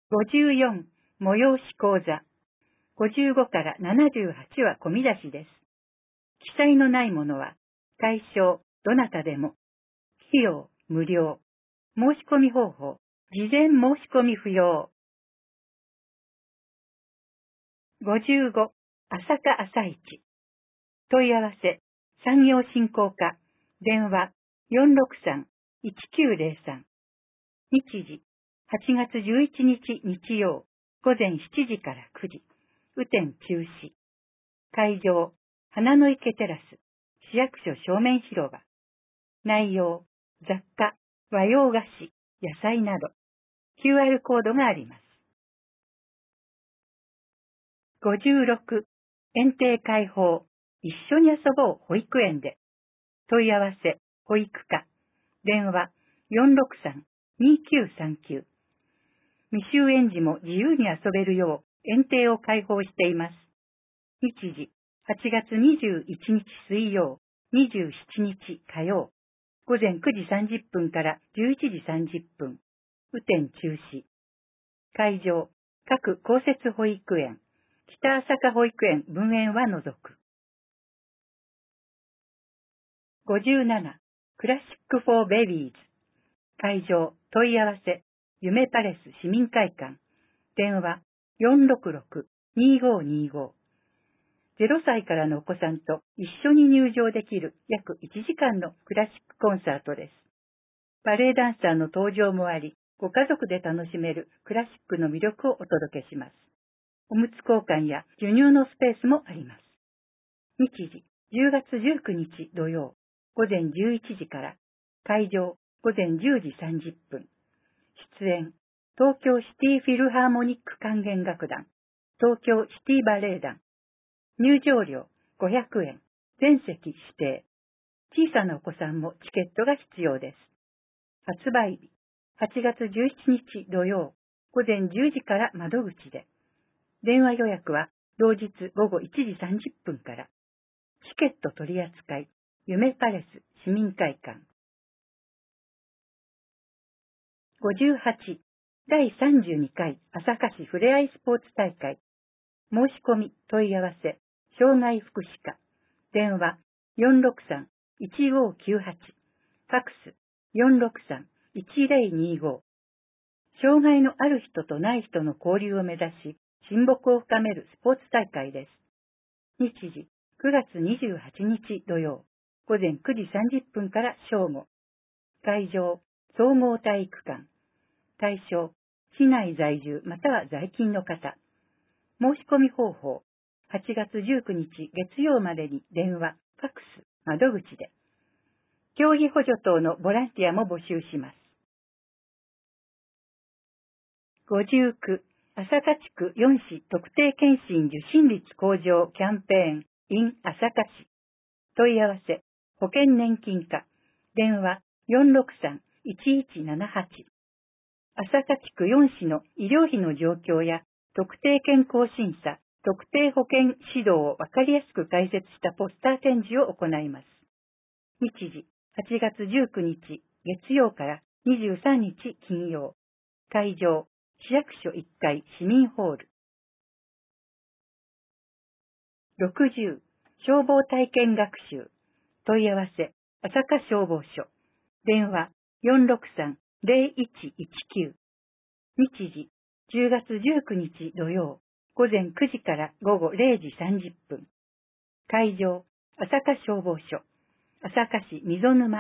54、催し講座。55から78は込み出しです。記載のないものは、対象、どなたでも。費用、無料。申し込み方法、事前申し込み不要。55、朝霞朝市。問い合わせ、産業振興課、電話、463-1903。日時、8月11日日曜、午前7時から9時。雨天中止。会場、花の池テラス、市役所正面広場。内容、雑貨、和洋菓子、野菜など。QR コードがあります。56、園庭開放、一緒に遊ぼう保育園で。問い合わせ、保育課。電話、463-2939。未就園児も自由に遊べるよう園庭を開放しています。日時、8月21日水曜、27日火曜。午前9時30分から11時30分。雨天中止。会場、各公設保育園、北朝霞保育園分園は除く。57、クラシックフォーベビーズ。会場、問い合わせ、夢パレス市民会館。電話、466-2525。0歳からのお子さんと一緒に入場できる約1時間のクラシックコンサートです。バレエダンサーの登場もあり、ご家族で楽しめるクラシックの魅力をお届けします。おむつ交換や授乳のスペースもあります。日時、10月19日土曜、午前11時から、会場、午前10時30分。出演、東京シティフィルハーモニック管弦楽団、東京シティバレエ団。入場料500円、全席指定。小さなお子さんもチケットが必要です。発売日、8月17日土曜、午前10時から窓口で。電話予約は同日午後1時30分から。チケット取り扱い、夢パレス市民会館。58、第32回朝霞市ふれあいスポーツ大会。申し込み、問い合わせ、障害福祉課。電話、463-1598。ファクス、463-1025。障害のある人とない人の交流を目指し、親睦を深めるスポーツ大会です。日時、9月28日土曜、午前9時30分から正午。会場、総合体育館。対象、市内在住または在勤の方。申し込み方法、8月19日月曜までに電話、ファクス、窓口で。競技補助等のボランティアも募集します。59、朝霞地区4市特定健診受診率向上キャンペーン in 朝霞市。問い合わせ、保険年金課。電話、463-1178。朝霞地区4市の医療費の状況や特定健康審査、特定保険指導をわかりやすく解説したポスター展示を行います。日時、8月19日月曜から23日金曜。会場、市役所1階市民ホール。60、消防体験学習。問い合わせ、朝霞消防署。電話、463-0119。日時、10月19日土曜、午前9時から午後0時30分。会場、朝霞消防署。朝霞市溝沼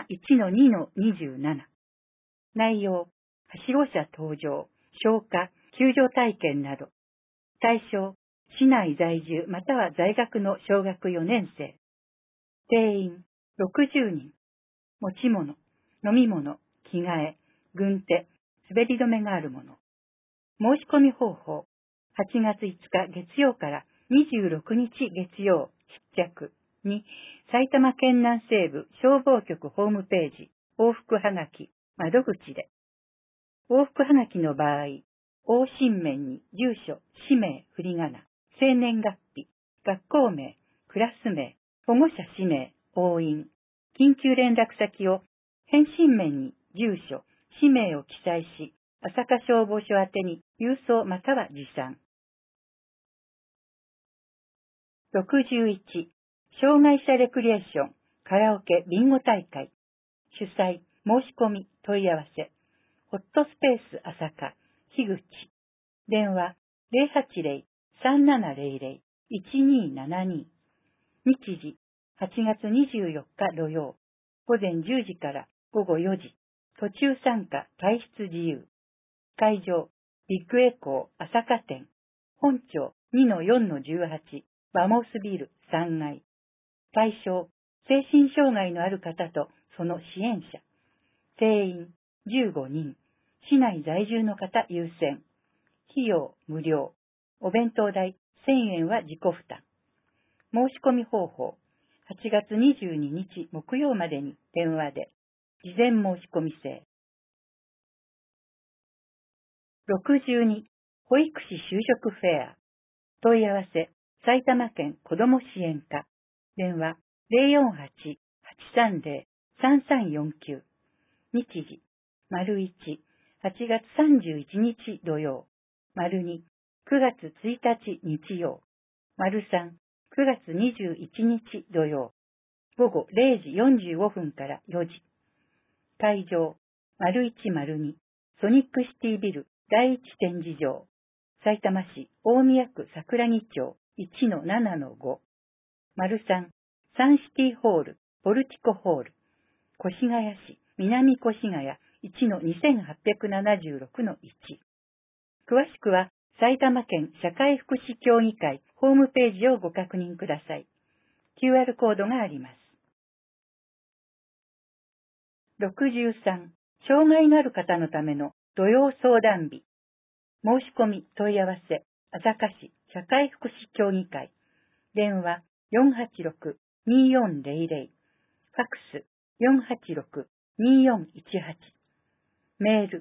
1-2-27。内容、はしご車登場、消火、救助体験など。対象、市内在住または在学の小学4年生。定員、60人。持ち物、飲み物、着替え、軍手、滑り止めがあるもの。申し込み方法、8月5日月曜から26日月曜必着に、埼玉県南西部消防局ホームページ、往復はがき、窓口で。往復はがきの場合、往診面に住所、氏名、振り仮名、生年月日、学校名、クラス名、保護者氏名、押印、緊急連絡先を返信面に住所、氏名を記載し、朝霞消防署宛てに郵送または持参。61、障害者レクリエーション、カラオケビンゴ大会。主催、申し込み、問い合わせ。ホットスペース朝霞、樋口。電話、080-3700-1272。日時、8月24日土曜、午前10時から午後4時。途中参加、退出自由。会場、ビッグエコー朝霞店。本町 2-4-18、バモスビル3階。対象、精神障害のある方とその支援者。定員、15人。市内在住の方優先。費用、無料。お弁当代、1000円は自己負担。申し込み方法、8月22日木曜までに電話で。事前申し込み制。62、保育士就職フェア。問い合わせ、埼玉県子ども支援課。電話、048-830-3349。日時、1、8月31日土曜。2、9月1日日曜。3、9月21日土曜。午後0時45分から4時。会場、1、2、ソニックシティビル第一展示場。埼玉市大宮区桜木町 1-7-5。3、サンシティホール、ポルティコホール。越谷市南越谷 1-2876-1。詳しくは埼玉県社会福祉協議会ホームページをご確認ください。QR コードがあります。63、障害のある方のための土曜相談日。申し込み問い合わせ、朝霞市社会福祉協議会。電話486-2400。ファックス486-2418。メール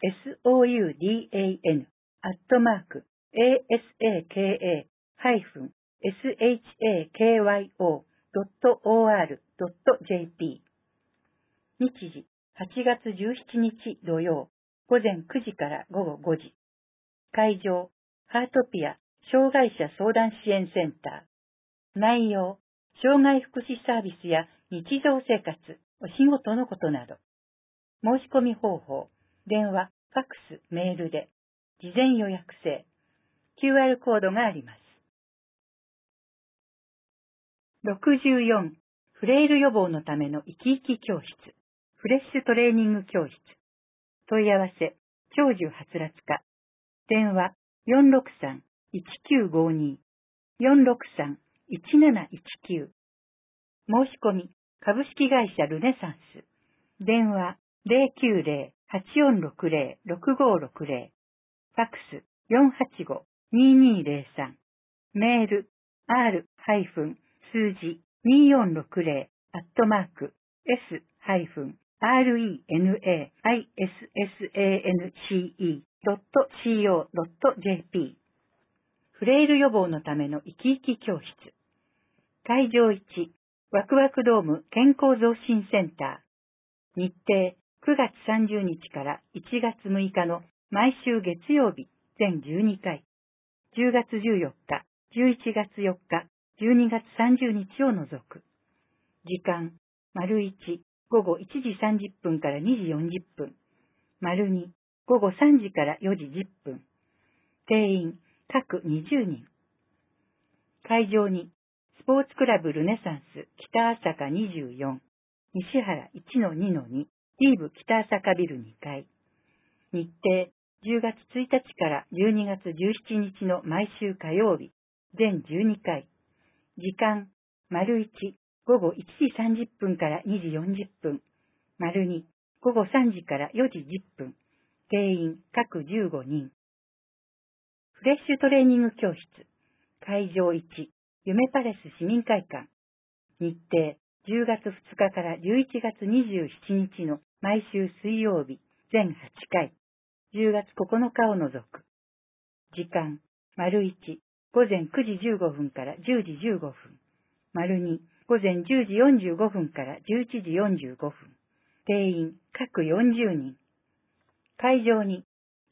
soudan-asaka-shakyo.or.jp。日時、8月17日土曜、午前9時から午後5時。会場、ハートピア、障害者相談支援センター。内容、障害福祉サービスや日常生活、お仕事のことなど。申し込み方法、電話、ファックス、メールで、事前予約制。QR コードがあります。64、フレイル予防のための生き生き教室。フレッシュトレーニング教室。問い合わせ、長寿はつらつ課。電話、463-1952。463-1719。申し込み、株式会社ルネサンス。電話、090-8460-6560。ファックス、485-2203。メール、r-renaissance.co.jp。フレイル予防のための生き生き教室。会場1、ワクワクドーム健康増進センター。日程、9月30日から1月6日の毎週月曜日、全12回。10月14日、11月4日、12月30日を除く。時間、1、午後1時30分から2時40分。2、午後3時から4時10分。定員、各20人。会場に、スポーツクラブルネサンス北朝霞24、西原 1-2-2、リーブ北朝霞ビル2階。日程、10月1日から12月17日の毎週火曜日、全12回。時間、1、午後1時30分から2時40分。2、午後3時から4時10分。定員、各15人。フレッシュトレーニング教室。会場1、夢パレス市民会館。日程、10月2日から11月27日の毎週水曜日、全8回。10月9日を除く。時間、1、午前9時15分から10時15分。2、午前10時45分から11時45分。定員、各40人。会場に、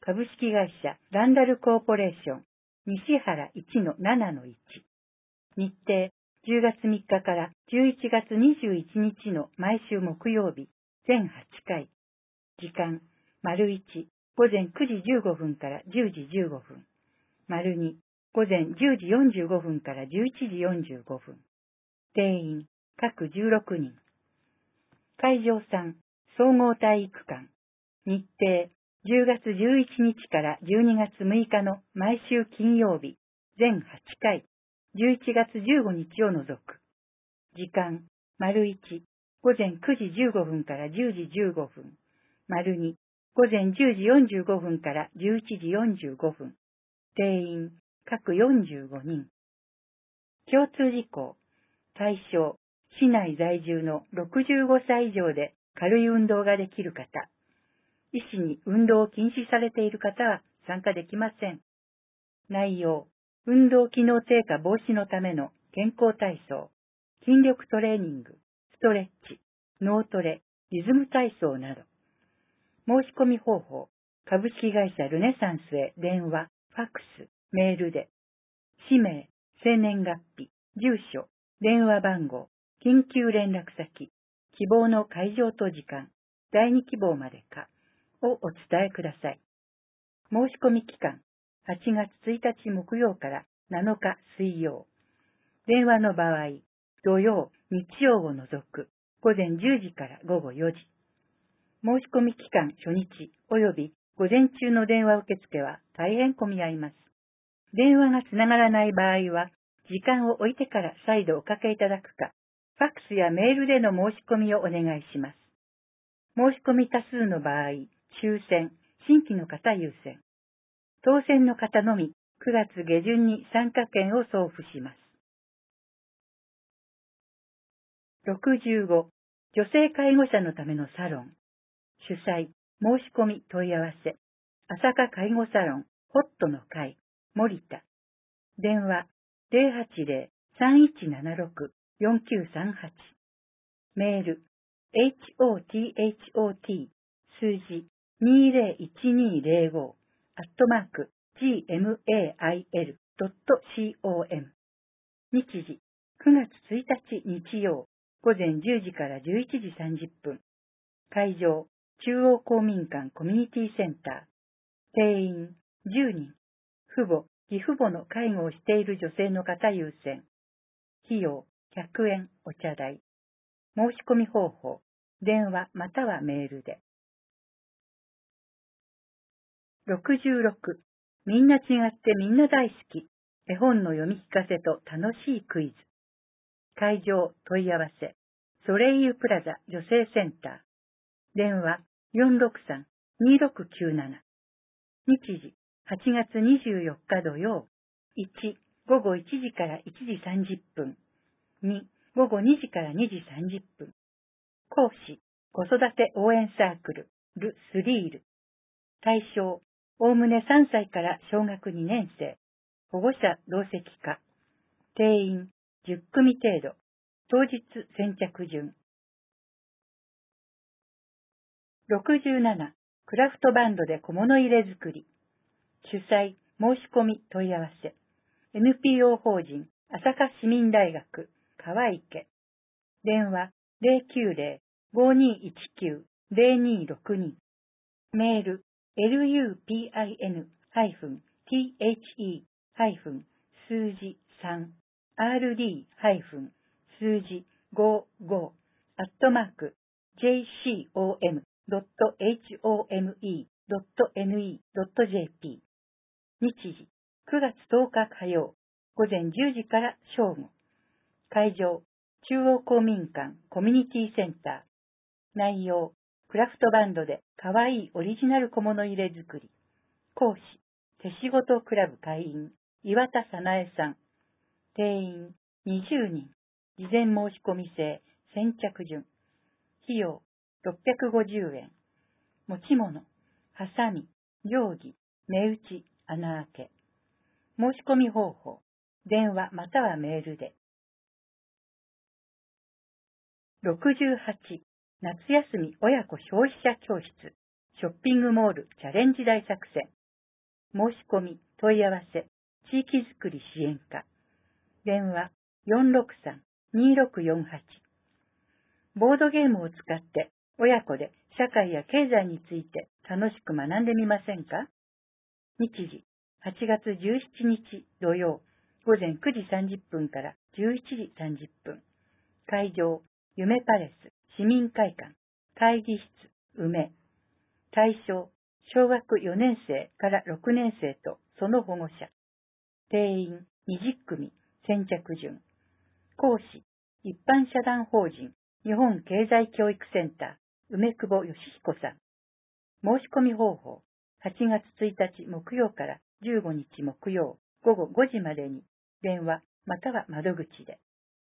株式会社ランダルコーポレーション西原 1-7-1 日程10月3日から11月21日の毎週木曜日全8回時間 ① 午前9時15分から10時15分 ② 午前10時45分から11時45分定員各16人会場3総合体育館日程10月11日から12月6日の毎週金曜日全8回11月15日を除く時間 ① 午前9時15分から10時15分 ② 午前10時45分から11時45分定員各45人共通事項対象市内在住の65歳以上で軽い運動ができる方医師に運動を禁止されている方は参加できません。内容、運動機能低下防止のための健康体操、筋力トレーニング、ストレッチ、脳トレ、リズム体操など。申し込み方法、株式会社ルネサンスへ電話、ファックス、メールで、氏名、生年月日、住所、電話番号、緊急連絡先、希望の会場と時間、第2希望までか、をお伝えください。申し込み期間、8月1日木曜から7日水曜。電話の場合、土曜、日曜を除く午前10時から午後4時。申し込み期間初日及び午前中の電話受付は大変混み合います。電話がつながらない場合は、時間を置いてから再度おかけいただくか、ファックスやメールでの申し込みをお願いします。申し込み多数の場合、抽選、新規の方優先。当選の方のみ9月下旬に参加券を送付します。65、女性介護者のためのサロン。主催、申し込み問い合わせ。朝霞介護サロン、ホットの会、森田。電話、080-3176-4938。メール、hothot 数字201205@gmail.com 日時9月1日日曜午前10時から11時30分会場中央公民館コミュニティセンター定員10人父母、義父母の介護をしている女性の方優先費用100円お茶代申し込み方法電話またはメールで66みんな違ってみんな大好き絵本の読み聞かせと楽しいクイズ会場問い合わせソレイユプラザ女性センター電話463-2697日時8月24日土曜1午後1時から1時30分2午後2時から2時30分講師子育て応援サークルル・スリール対象おおむね3歳から小学2年生保護者同席課定員10組程度当日先着順67クラフトバンドで小物入れ作り主催申し込み問い合わせ NPO 法人朝霞市民大学川池電話090-5219-0262メール lupin-the- 数字3 rd- 数字55 @jcom.home.ne.jp 日時9月10日火曜午前10時から正午会場中央公民館コミュニティセンター内容クラフトバンドでかわいいオリジナル小物入れ作り講師手仕事クラブ会員岩田早苗さん定員20人事前申し込み制先着順費用650円持ち物ハサミ定規目打ち穴あけ申し込み方法電話またはメールで68夏休み親子消費者教室ショッピングモールチャレンジ大作戦申し込み、問い合わせ、地域づくり支援課。電話463-2648。ボードゲームを使って親子で社会や経済について楽しく学んでみませんか？日時8月17日土曜午前9時30分から11時30分。会場夢パレス市民会館会議室梅。対象小学4年生から6年生とその保護者。定員20組先着順。講師一般社団法人日本経済教育センター梅久保義彦さん。申し込み方法8月1日木曜から15日木曜午後5時までに電話または窓口で。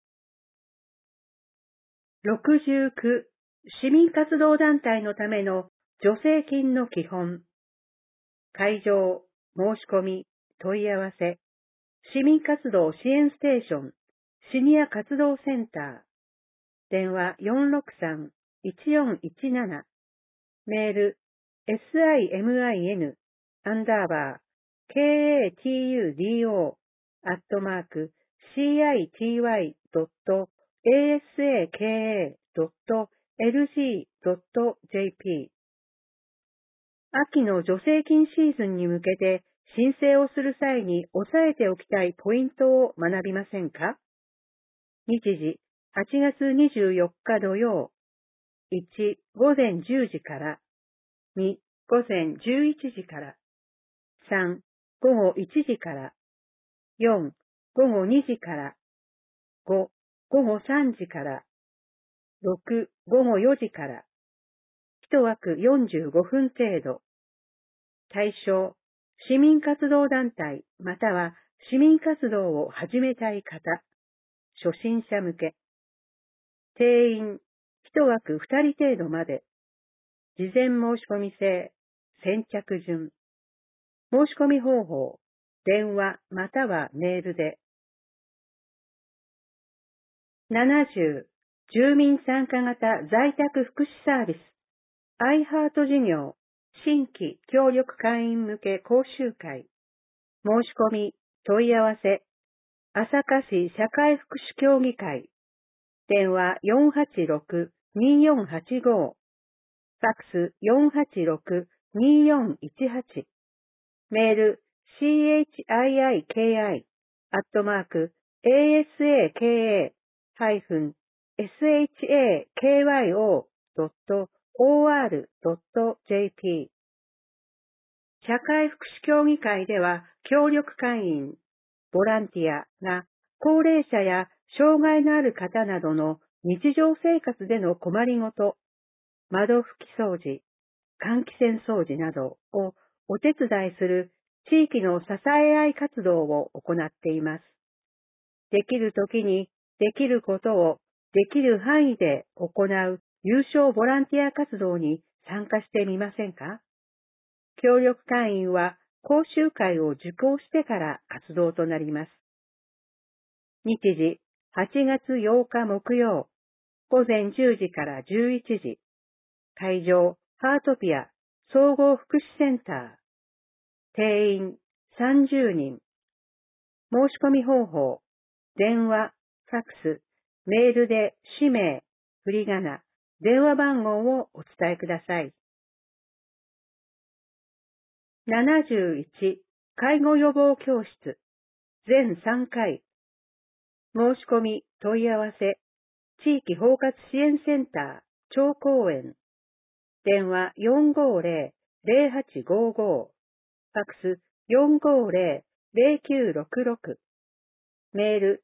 69市民活動団体のための助成金の基本。会場、申し込み、問い合わせ、市民活動支援ステーション、シニア活動センター。電話463-1417。メール、simin_city@city.asaka.lg.jp。秋の助成金シーズンに向けて申請をする際に押さえておきたいポイントを学びませんか？日時8月24日土曜。1、午前10時から。2、午前11時から。3、午後1時から。4、午後2時から。5、午後3時から。6、午後4時から。1枠45分程度。対象、市民活動団体または市民活動を始めたい方。初心者向け。定員、1枠2人程度まで。事前申し込み制、先着順。申し込み方法、電話またはメールで。70、住民参加型在宅福祉サービス、iHeart 事業、新規協力会員向け講習会。申し込み、問い合わせ、朝霞市社会福祉協議会。電話486-2485。ファックス486-2418。メール chiiki@asakyo.or.jp。 社会福祉協議会では協力会員、ボランティアが高齢者や障害のある方などの日常生活での困りごと、窓拭き掃除、換気扇掃除などをお手伝いする地域の支え合い活動を行っています。できるときにできることをできる範囲で行う有償ボランティア活動に参加してみませんか？協力会員は講習会を受講してから活動となります。日時8月8日木曜、午前10時から11時。会場、ハートピア、総合福祉センター。定員、30人。申し込み方法、電話、ファックス、メールで氏名、振り仮名、電話番号をお伝えください。71、介護予防教室、全3回。申し込み、問い合わせ、地域包括支援センター、町公園。電話450-0855。ファックス450-0966。メール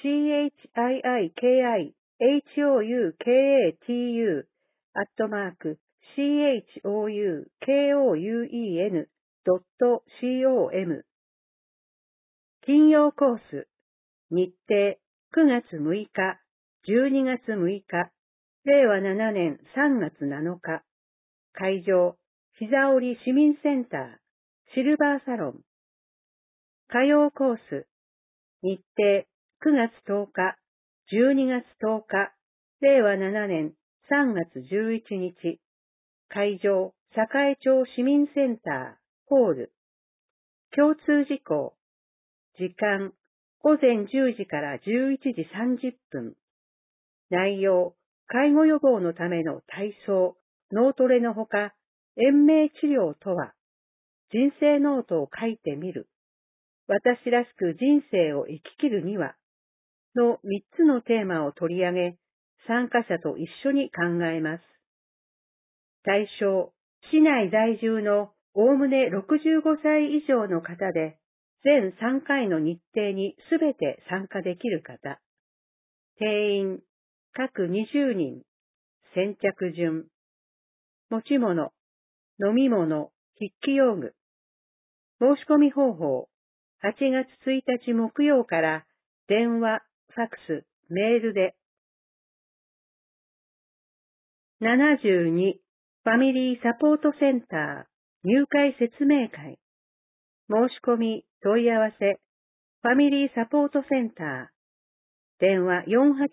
chiikahouken.com。 金曜コース、日程9月6日、12月6日、令和7年3月7日。会場、膝折市民センター、シルバーサロン。火曜コース、日程9月10日、12月10日、令和7年3月11日。会場、栄町市民センター、ホール。 共通事項。時間、午前10時から11時30分。内容、介護予防のための体操、脳トレのほか、延命治療とは、人生ノートを書いてみる。私らしく人生を生き切るには、の3つのテーマを取り上げ、参加者と一緒に考えます。対象、市内在住のおおむね65歳以上の方で、全3回の日程にすべて参加できる方。定員、各20人。先着順。持ち物、飲み物、筆記用具。申し込み方法。8月1日木曜から電話、ファクス、メールで。72、ファミリーサポートセンター、入会説明会。申し込み、問い合わせ、ファミリーサポートセンター。電話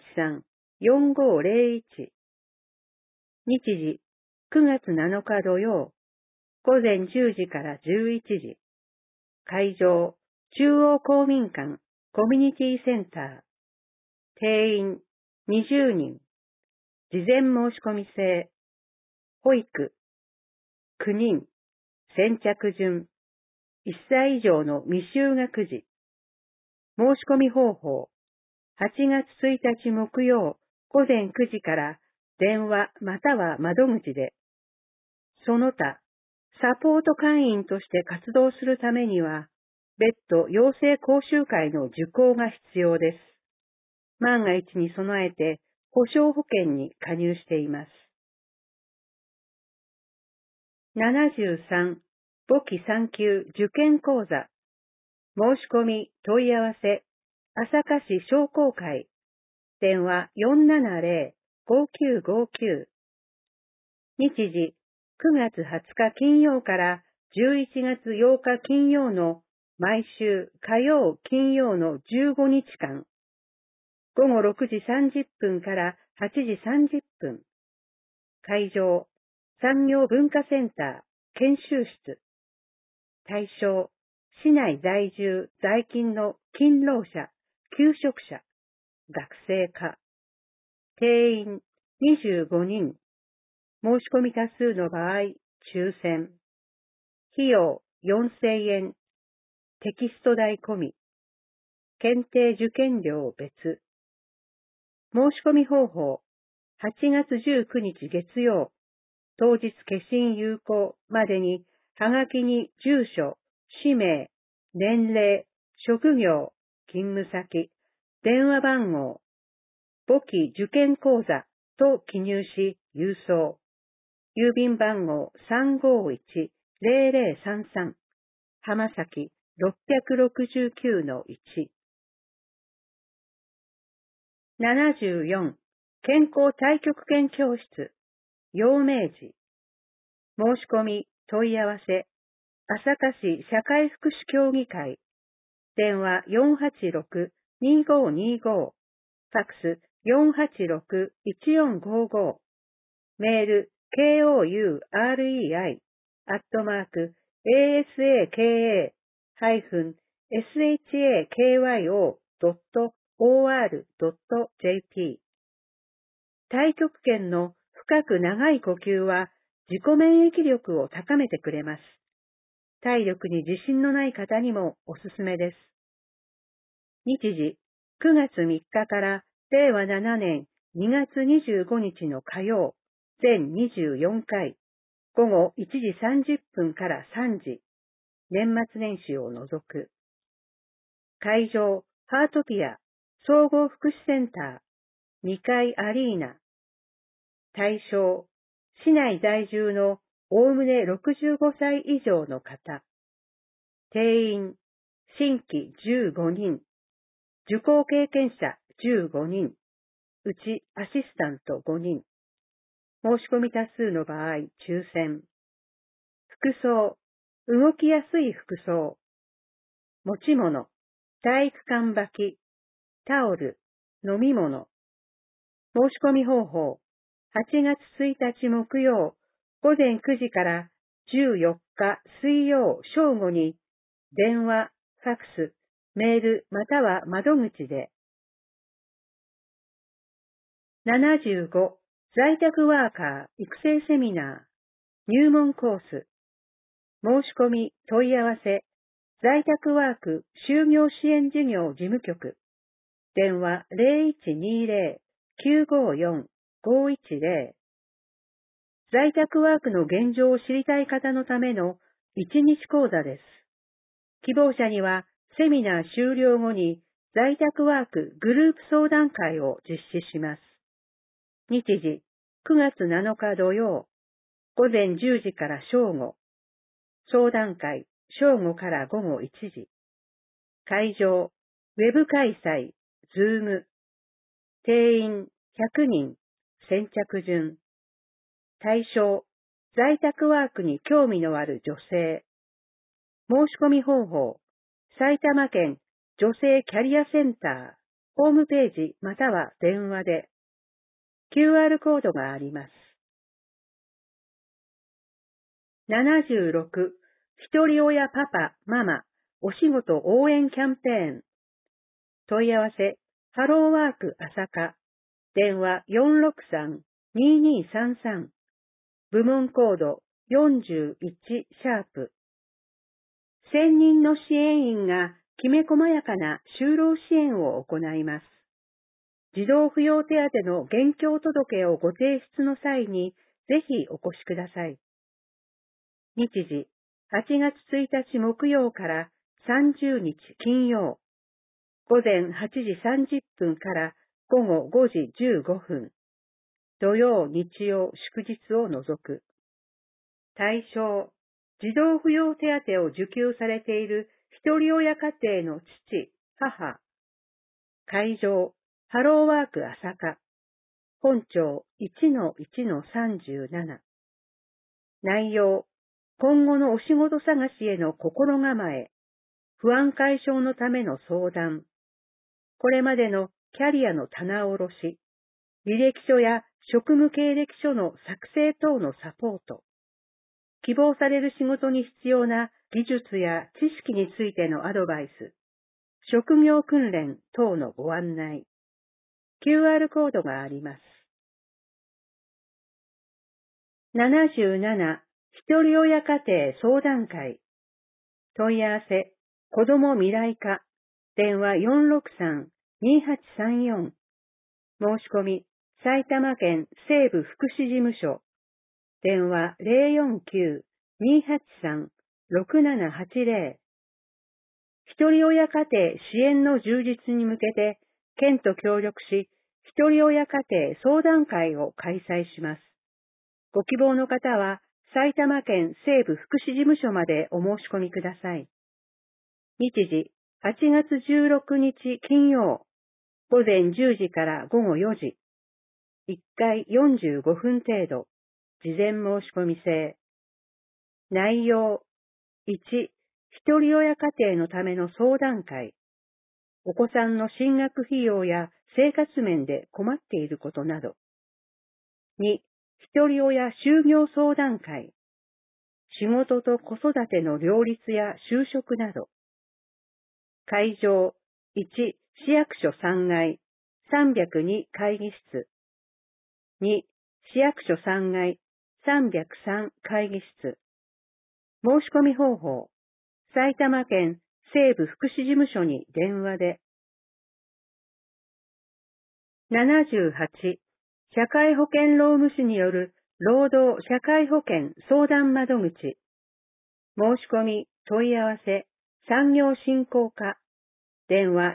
483-4501。日時、9月7日土曜、午前10時から11時。会場、中央公民館、コミュニティセンター。定員、20人。事前申し込み制。保育、9人。先着順。1歳以上の未就学児。申し込み方法。8月1日木曜午前9時から電話または窓口で。その他、サポート会員として活動するためには、別途養成講習会の受講が必要です。万が一に備えて保障保険に加入しています。73、簿記3級受験講座。申し込み、問い合わせ、朝霞市商工会。電話470-5959。日時、9月20日金曜から11月8日金曜の毎週火曜金曜の15日間。午後6時30分から8時30分。会場、産業文化センター、研修室。対象、市内在住在勤の勤労者、求職者、学生課。定員25人。申し込み多数の場合、抽選。費用4000円。テキスト代込み。検定受験料別。申し込み方法。8月19日月曜。当日消印有効までに、はがきに住所、氏名、年齢、職業、勤務先、電話番号、簿記受験講座と記入し、郵送。郵便番号351-0033、浜崎669-1。74、健康太極拳教室、陽明寺。申し込み、問い合わせ、朝霞市社会福祉協議会。電話486-2525。ファクス486-1455。メール、kourei-asakyo.or.jp。太極拳の深く長い呼吸は自己免疫力を高めてくれます。体力に自信のない方にもおすすめです。日時、9月3日から令和7年2月25日の火曜、全24回、午後1時30分から3時、年末年始を除く。会場、ハートピア、総合福祉センター、2階アリーナ。対象、市内在住のおおむね65歳以上の方。定員、新規15人。受講経験者15人。うちアシスタント5人。申し込み多数の場合、抽選。服装、動きやすい服装。持ち物、体育館履き、タオル、飲み物。申し込み方法、8月1日木曜、午前9時から14日水曜正午に、 電話、ファックス、メールまたは窓口で。75、在宅ワーカー育成セミナー、入門コース。申し込み、問い合わせ、在宅ワーク就業支援事業事務局。電話0120-954-510。在宅ワークの現状を知りたい方のための1日講座です。希望者にはセミナー終了後に在宅ワークグループ相談会を実施します。日時9月7日土曜、午前10時から正午。相談会正午から午後1時。会場、ウェブ開催、ズーム。定員100人、先着順。対象、在宅ワークに興味のある女性。申し込み方法、埼玉県女性キャリアセンター、ホームページまたは電話で。QR コードがあります。76、ひとり親パパ、ママ、お仕事応援キャンペーン。問い合わせ、ハローワーク朝霞。電話463-2233。部門コード41シャープ。専任の支援員がきめ細やかな就労支援を行います。児童扶養手当の現況届をご提出の際にぜひお越しください。日時、8月1日木曜から30日金曜、午前8時30分から午後5時15分、土曜、日曜、祝日を除く。対象、児童扶養手当を受給されているひとり親家庭の父、母。会場、ハローワーク朝霞。本庁 1-1-37。内容、今後のお仕事探しへの心構え、不安解消のための相談、これまでのキャリアの棚卸し、履歴書や職務経歴書の作成等のサポート、希望される仕事に必要な技術や知識についてのアドバイス、職業訓練等のご案内、QR コードがあります。77、ひとり親家庭相談会。問い合わせ、子ども未来課。電話463-2834。申し込み、埼玉県西部福祉事務所。電話049-283-6780。ひとり親家庭支援の充実に向けて、県と協力し、ひとり親家庭相談会を開催します。ご希望の方は、埼玉県西部福祉事務所までお申し込みください。日時、8月16日金曜、午前10時から午後4時。1回45分程度。事前申し込み制。内容、1、ひとり親家庭のための相談会。お子さんの進学費用や生活面で困っていることなど。2、ひとり親就業相談会。仕事と子育ての両立や就職など。会場、1、市役所3階、302会議室。2、市役所3階、303会議室。申し込み方法、埼玉県西部福祉事務所に電話で。78、社会保険労務士による労働社会保険相談窓口。申し込み、問い合わせ、産業振興課。電話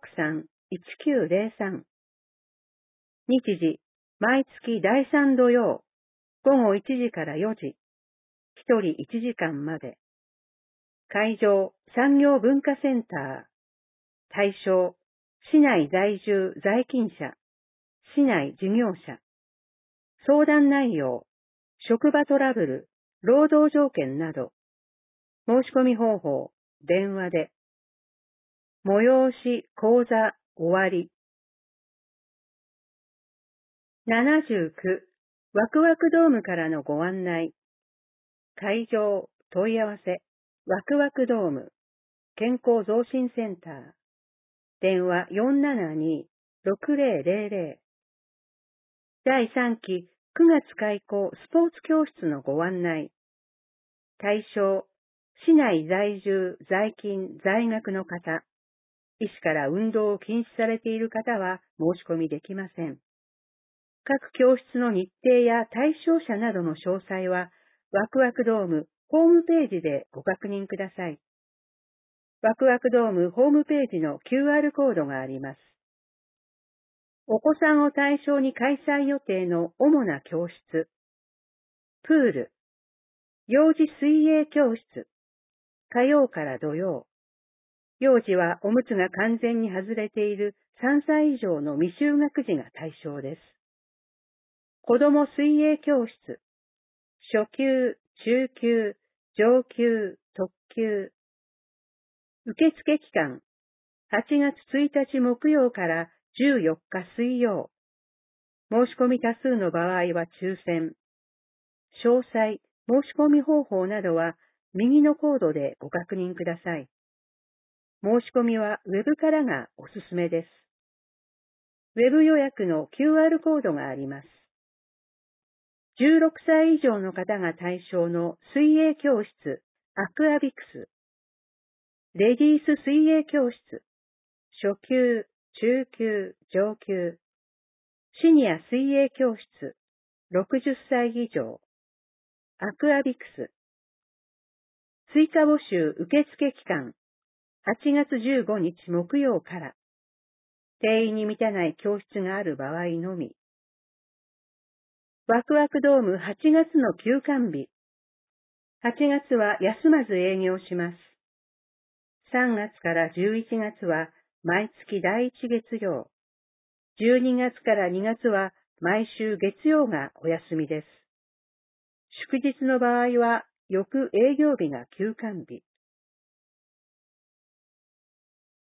463-1903。日時、毎月第3土曜、午後1時から4時。1人1時間まで。会場、産業文化センター。対象、市内在住在勤者、市内事業者。相談内容、職場トラブル、労働条件など。申し込み方法、電話で。催し講座終わり。79、ワクワクドームからのご案内。会場、問い合わせ、ワクワクドーム。 健康増進センター。電話472-6000。第3期9月開校スポーツ教室のご案内。対象、市内在住、在勤、在学の方。医師から運動を禁止されている方は申し込みできません。各教室の日程や対象者などの詳細は、ワクワクドームホームページでご確認ください。ワクワクドームホームページの QR コードがあります。お子さんを対象に開催予定の主な教室。プール、幼児水泳教室、火曜から土曜。幼児はおむつが完全に外れている3歳以上の未就学児が対象です。子供水泳教室、初級、中級、上級、特級。受付期間、8月1日木曜から14日水曜。申し込み多数の場合は抽選。詳細、申し込み方法などは右のコードでご確認ください。申し込みはウェブからがおすすめです。ウェブ予約の QR コードがあります。16歳以上の方が対象の水泳教室、アクアビクス。レディース水泳教室、初級、中級、上級。シニア水泳教室、60歳以上。アクアビクス。追加募集受付期間、8月15日木曜から。定員に満たない教室がある場合のみ。ワクワクドーム8月の休館日。8月は休まず営業します。3月から11月は毎月第1月曜。12月から2月は毎週月曜がお休みです。祝日の場合は翌営業日が休館日。